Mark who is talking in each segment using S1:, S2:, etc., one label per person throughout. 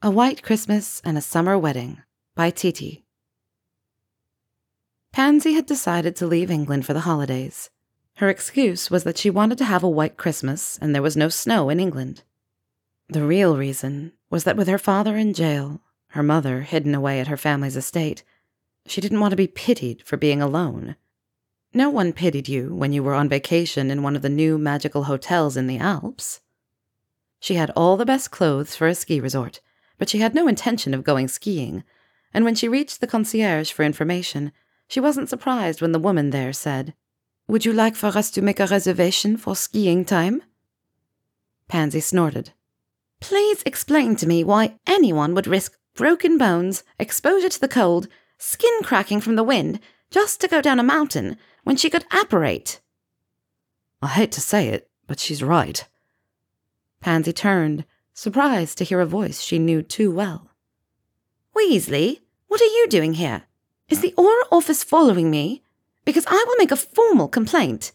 S1: A White Christmas and a Summer Wedding by Titi. Pansy had decided to leave England for the holidays. Her excuse was that she wanted to have a white Christmas and there was no snow in England. The real reason was that with her father in jail, her mother hidden away at her family's estate, she didn't want to be pitied for being alone. No one pitied you when you were on vacation in one of the new magical hotels in the Alps. She had all the best clothes for a ski resort, but she had no intention of going skiing, and when she reached the concierge for information, she wasn't surprised when the woman there said, "Would you like for us to make a reservation for skiing time?" Pansy snorted. "Please explain to me why anyone would risk broken bones, exposure to the cold, skin cracking from the wind, just to go down a mountain when she could apparate."
S2: I hate to say it, but she's right.
S1: Pansy turned, surprised to hear a voice she knew too well. "Weasley, what are you doing here? Is the Auror office following me? Because I will make a formal complaint."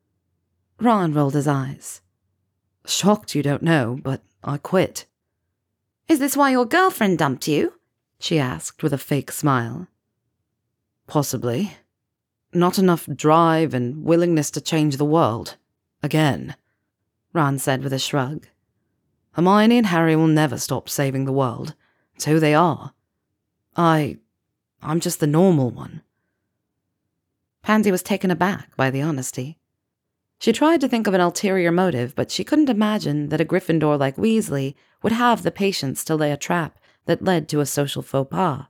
S2: Ron rolled his eyes. "Shocked you don't know, but I quit."
S1: "Is this why your girlfriend dumped you?" she asked with a fake smile.
S2: "Possibly. Not enough drive and willingness to change the world. Again," Ron said with a shrug. "Hermione and Harry will never stop saving the world. It's who they are. I'm just the normal one."
S1: Pansy was taken aback by the honesty. She tried to think of an ulterior motive, but she couldn't imagine that a Gryffindor like Weasley would have the patience to lay a trap that led to a social faux pas.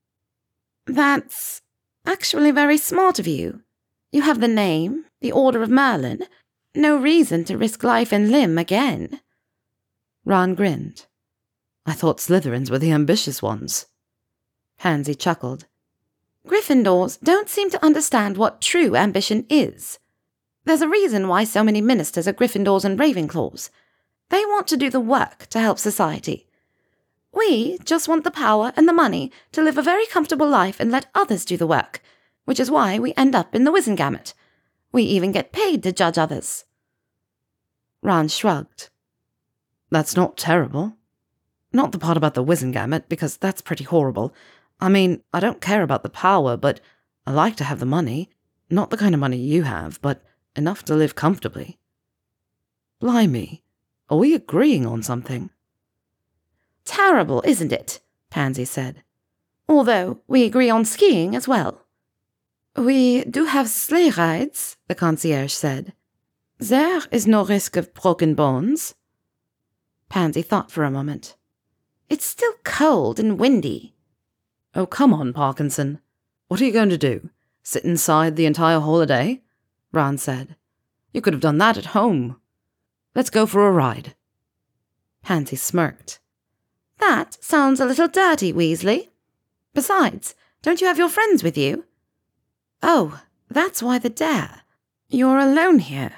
S1: "That's actually very smart of you. You have the name, the Order of Merlin. No reason to risk life and limb again."
S2: Ron grinned. "I thought Slytherins were the ambitious ones."
S1: Pansy chuckled. "Gryffindors don't seem to understand what true ambition is. There's a reason why so many ministers are Gryffindors and Ravenclaws. They want to do the work to help society. We just want the power and the money to live a very comfortable life and let others do the work, which is why we end up in the Wizengamot. We even get paid to judge others."
S2: Ron shrugged. "That's not terrible. Not the part about the Wizengamot, because that's pretty horrible. I mean, I don't care about the power, but I like to have the money. Not the kind of money you have, but enough to live comfortably." "Blimey, are we agreeing on something?"
S1: "Terrible, isn't it?" Pansy said. "Although we agree on skiing as well." "We do have sleigh rides," the concierge said. "There is no risk of broken bones." Pansy thought for a moment. "It's still cold and windy."
S2: "Oh, come on, Parkinson. What are you going to do? Sit inside the entire holiday?" Ron said. "You could have done that at home. Let's go for a ride."
S1: Pansy smirked. "That sounds a little dirty, Weasley. Besides, don't you have your friends with you?" "Oh, that's why the dare. You're alone here."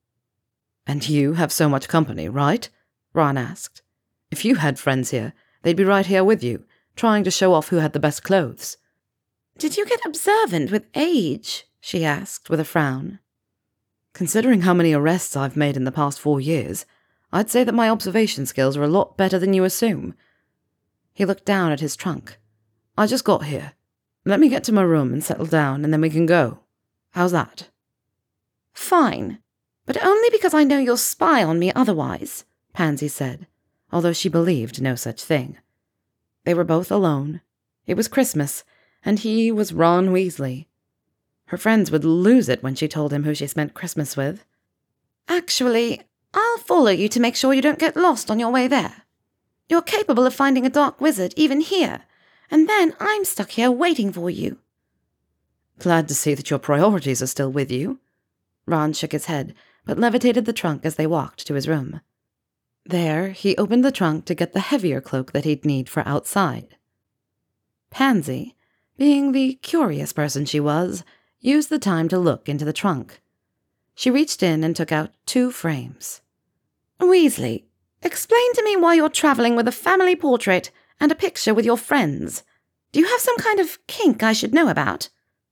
S2: "And you have so much company, right?" Ron asked. "If you had friends here, they'd be right here with you, trying to show off who had the best clothes."
S1: "Did you get observant with age?" she asked with a frown.
S2: "Considering how many arrests I've made in the past 4 years, I'd say that my observation skills are a lot better than you assume." He looked down at his trunk. "I just got here. Let me get to my room and settle down, and then we can go. How's that?"
S1: "Fine, but only because I know you'll spy on me otherwise," Pansy said, although she believed no such thing. They were both alone. It was Christmas, and he was Ron Weasley. Her friends would lose it when she told him who she spent Christmas with. "Actually, I'll follow you to make sure you don't get lost on your way there. You're capable of finding a dark wizard even here, and then I'm stuck here waiting for you."
S2: "Glad to see that your priorities are still with you." Ron shook his head, but levitated the trunk as they walked to his room. There, he opened the trunk to get the heavier cloak that he'd need for outside. Pansy, being the curious person she was, used the time to look into the trunk. She reached in and took out 2 frames.
S1: "Weasley, explain to me why you're traveling with a family portrait and a picture with your friends. Do you have some kind of kink I should know about?"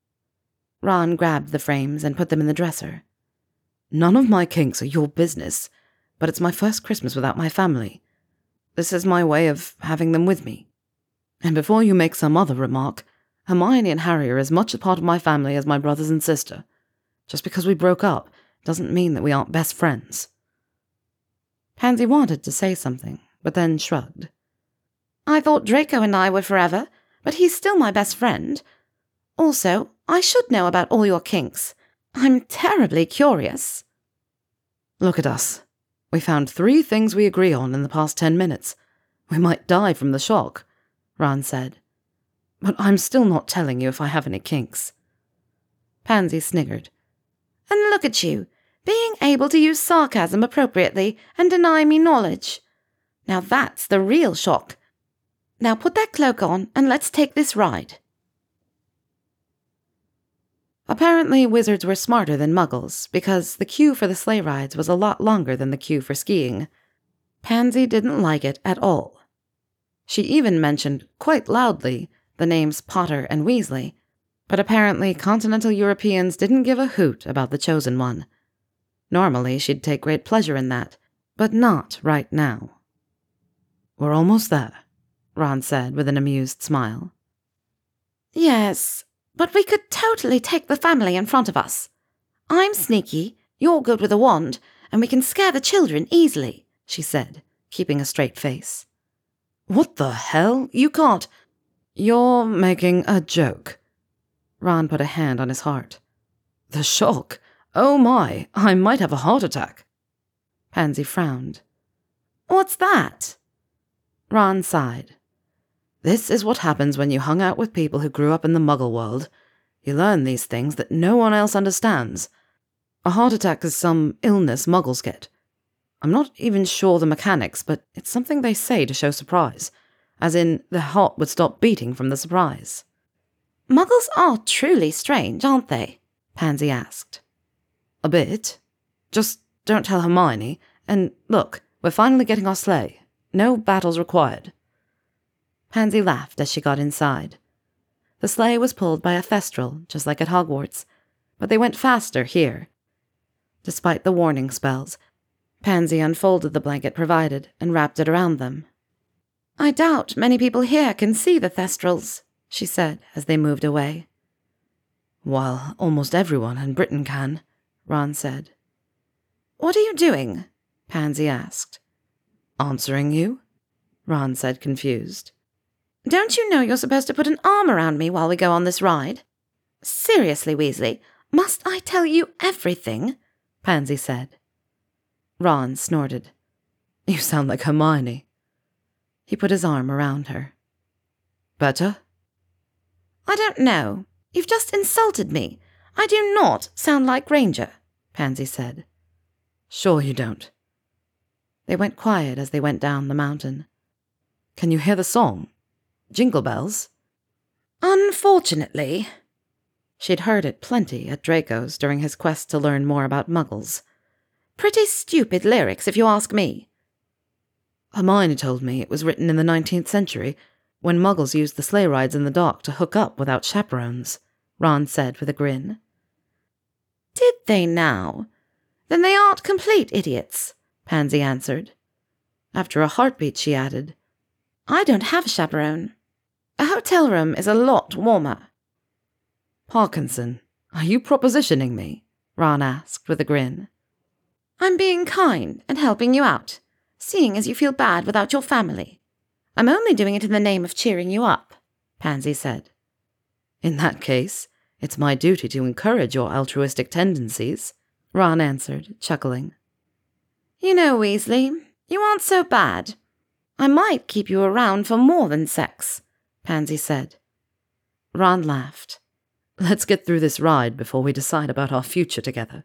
S2: Ron grabbed the frames and put them in the dresser. "None of my kinks are your business, but it's my first Christmas without my family. This is my way of having them with me. And before you make some other remark, Hermione and Harry are as much a part of my family as my brothers and sister. Just because we broke up doesn't mean that we aren't best friends."
S1: Pansy wanted to say something, but then shrugged. "I thought Draco and I were forever, but he's still my best friend. Also, I should know about all your kinks. I'm terribly curious."
S2: "Look at us. We found 3 things we agree on in the past 10 minutes. We might die from the shock," Ron said. "But I'm still not telling you if I have any kinks."
S1: Pansy sniggered. "And look at you, being able to use sarcasm appropriately and deny me knowledge. Now that's the real shock. Now put that cloak on and let's take this ride." Apparently, wizards were smarter than muggles, because the queue for the sleigh rides was a lot longer than the queue for skiing. Pansy didn't like it at all. She even mentioned, quite loudly, the names Potter and Weasley, but apparently continental Europeans didn't give a hoot about the chosen one. Normally, she'd take great pleasure in that, but not right now.
S2: "We're almost there," Ron said with an amused smile.
S1: "Yes, but we could totally take the family in front of us. I'm sneaky, you're good with a wand, and we can scare the children easily," she said, keeping a straight face.
S2: "What the hell? You can't—" "You're making a joke." Ron put a hand on his heart. "The shock? Oh my, I might have a heart attack."
S1: Pansy frowned. "What's that?"
S2: Ron sighed. "This is what happens when you hung out with people who grew up in the Muggle world. You learn these things that no one else understands. A heart attack is some illness Muggles get. I'm not even sure the mechanics, but it's something they say to show surprise, as in their heart would stop beating from the surprise."
S1: "Muggles are truly strange, aren't they?" Pansy asked.
S2: "A bit. Just don't tell Hermione, and look, we're finally getting our sleigh. No battles required."
S1: Pansy laughed as she got inside. The sleigh was pulled by a Thestral, just like at Hogwarts, but they went faster here. Despite the warning spells, Pansy unfolded the blanket provided and wrapped it around them. "I doubt many people here can see the Thestrals," she said as they moved away.
S2: "Well, almost everyone in Britain can," Ron said.
S1: "What are you doing?" Pansy asked.
S2: "Answering you," Ron said, confused.
S1: "Don't you know you're supposed to put an arm around me while we go on this ride?" "Seriously, Weasley, must I tell you everything?" Pansy said.
S2: Ron snorted. "You sound like Hermione." He put his arm around her. "Better?"
S1: "I don't know. You've just insulted me. I do not sound like Granger," Pansy said.
S2: "Sure you don't."
S1: They went quiet as they went down the mountain.
S2: "Can you hear the song? Jingle Bells?"
S1: "Unfortunately."
S2: She'd heard it plenty at Draco's during his quest to learn more about Muggles.
S1: "Pretty stupid lyrics, if you ask me."
S2: "Hermione told me it was written in the 19th century, when Muggles used the sleigh rides in the dark to hook up without chaperones," Ron said with a grin.
S1: "Did they now? Then they aren't complete idiots," Pansy answered. After a heartbeat, she added, "I don't have a chaperone. A hotel room is a lot warmer."
S2: "Parkinson, are you propositioning me?" Ron asked with a grin.
S1: "I'm being kind and helping you out, seeing as you feel bad without your family. I'm only doing it in the name of cheering you up," Pansy said.
S2: "In that case, it's my duty to encourage your altruistic tendencies," Ron answered, chuckling.
S1: "You know, Weasley, you aren't so bad. I might keep you around for more than sex," Pansy said.
S2: Ron laughed. "Let's get through this ride before we decide about our future together."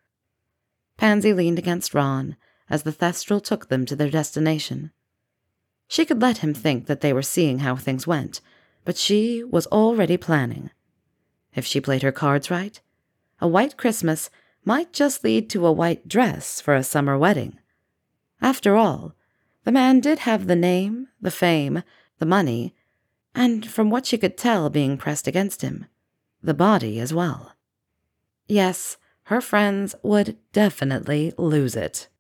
S2: Pansy leaned against Ron as the Thestral took them to their destination. She could let him think that they were seeing how things went, but she was already planning. If she played her cards right, a white Christmas might just lead to a white dress for a summer wedding. After all, the man did have the name, the fame, the money, and from what she could tell being pressed against him, the body as well. Yes, her friends would definitely lose it.